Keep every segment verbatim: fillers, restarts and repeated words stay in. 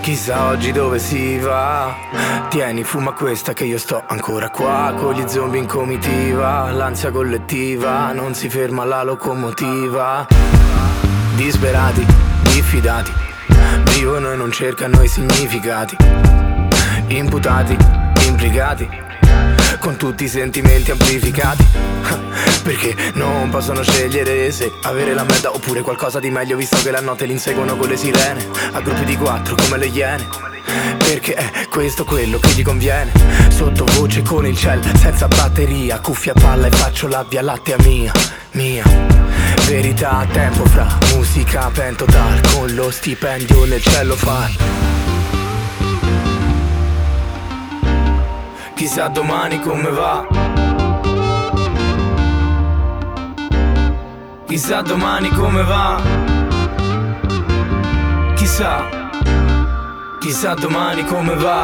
Chissà oggi dove si va. Tieni, fuma questa che io sto ancora qua, con gli zombie in comitiva. L'ansia collettiva, non si ferma la locomotiva. Disperati, diffidati, vivono e non cercano i significati. Imputati, implicati, con tutti i sentimenti amplificati. Perché non possono scegliere se avere la merda oppure qualcosa di meglio, visto che la notte li inseguono con le sirene, a gruppi di quattro come le iene. Perché è questo quello che gli conviene. Sottovoce con il cell, senza batteria, cuffia a palla e faccio la via lattea mia, mia. Verità a tempo fra musica pentotal, con lo stipendio nel cellophane. Chissà domani come va. Chissà domani come va. Chissà. Chissà domani come va.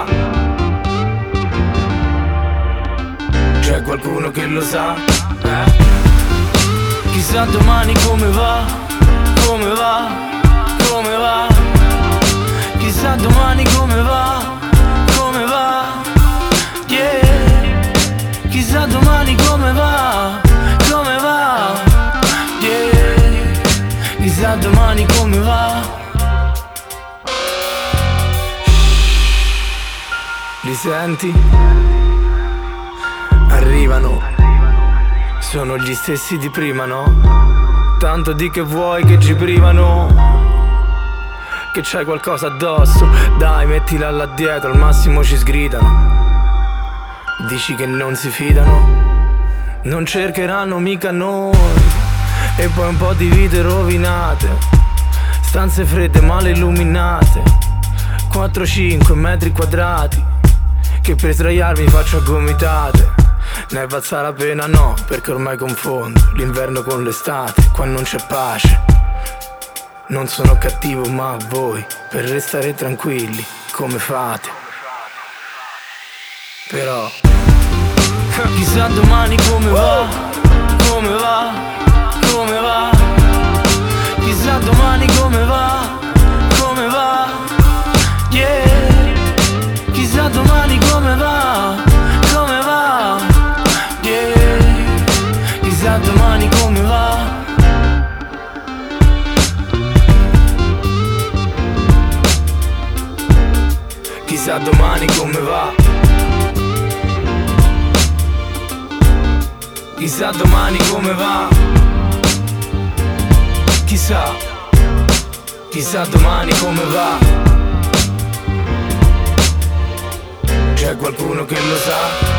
C'è qualcuno che lo sa? Eh? Chissà domani come va. Come va. Come va. Chissà domani come va. Come va. Yeah. Chissà domani come va. Come va. Yeah. Chissà domani come va. Li senti? Arrivano. Sono gli stessi di prima, no? Tanto di che vuoi che ci privano, che c'hai qualcosa addosso. Dai, mettila là dietro, al massimo ci sgridano. Dici che non si fidano, non cercheranno mica noi. E poi un po' di vite rovinate, stanze fredde male illuminate, quattro cinque metri quadrati, che per sdraiarmi faccio a gomitate. Ne è valsa la pena? No, perché ormai confondo l'inverno con l'estate. Qua non c'è pace. Non sono cattivo ma voi, per restare tranquilli, come fate? Però chissà domani come va. Come va. Come va. Chissà domani come va. Come va. Yeah. Chissà domani come va. Come va. Yeah. Chissà domani come va. Chissà domani come va. Chissà domani come va. Chissà. Chissà domani come va. C'è qualcuno che lo sa?